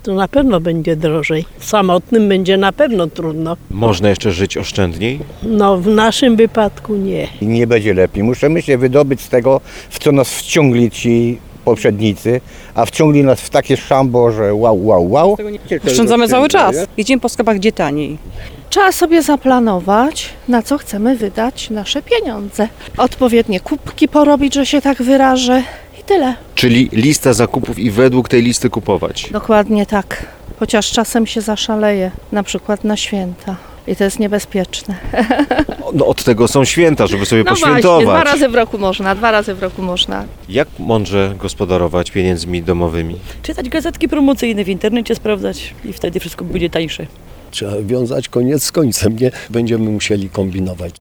To na pewno będzie drożej. Samotnym będzie na pewno trudno. Można jeszcze żyć oszczędniej? No w naszym wypadku nie. I nie będzie lepiej. Musimy się wydobyć z tego, w co nas wciągli ci poprzednicy, a wciągli nas w takie szambo, że wow. Oszczędzamy cały czas. Jedziemy po sklepach, gdzie taniej. Trzeba sobie zaplanować, na co chcemy wydać nasze pieniądze. Odpowiednie kubki porobić, że się tak wyrażę i tyle. Czyli lista zakupów i według tej listy kupować. Dokładnie tak. Chociaż czasem się zaszaleje, na przykład na święta. I to jest niebezpieczne. No od tego są święta, żeby sobie No poświętować. właśnie, 2 razy w roku można. Jak mądrze gospodarować pieniędzmi domowymi? Czytać gazetki promocyjne w internecie, sprawdzać i wtedy wszystko będzie tańsze. Trzeba wiązać koniec z końcem, nie będziemy musieli kombinować.